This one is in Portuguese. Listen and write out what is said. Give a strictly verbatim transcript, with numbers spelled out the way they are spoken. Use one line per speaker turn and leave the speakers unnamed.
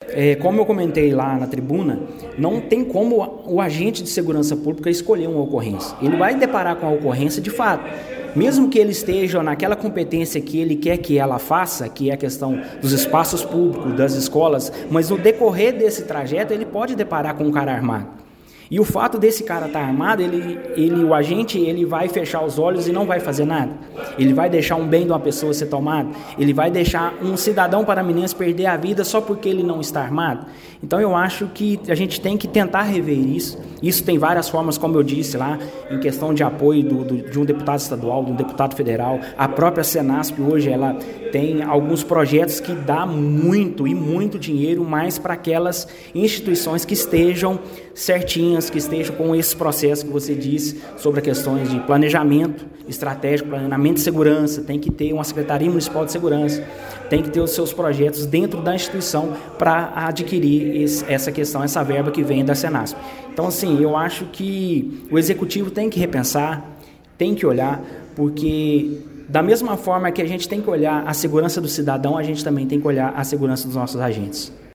é, como eu comentei lá na tribuna, não tem como o agente de segurança pública escolher uma ocorrência. Ele vai deparar com a ocorrência de fato. Mesmo que ele esteja naquela competência que ele quer que ela faça, que é a questão dos espaços públicos, das escolas, mas no decorrer desse trajeto ele pode deparar com um cara armado. E o fato desse cara estar armado, ele, ele, o agente ele vai fechar os olhos e não vai fazer nada. Ele vai deixar um bem de uma pessoa ser tomado. Ele vai deixar um cidadão paraminense perder a vida só porque ele não está armado. Então eu acho que a gente tem que tentar rever isso. Isso tem várias formas, como eu disse lá, em questão de apoio do, do, de um deputado estadual, de um deputado federal. A própria Senasp hoje ela tem alguns projetos que dá muito e muito dinheiro mais para aquelas instituições que estejam certinhas, que estejam com esse processo que você disse sobre as questões de planejamento estratégico, planejamento de segurança. Tem que ter uma Secretaria Municipal de Segurança, tem que ter os seus projetos dentro da instituição para adquirir esse, essa questão, essa verba que vem da Senasp. Então, assim, eu acho que o Executivo tem que repensar, tem que olhar, porque da mesma forma que a gente tem que olhar a segurança do cidadão, a gente também tem que olhar a segurança dos nossos agentes.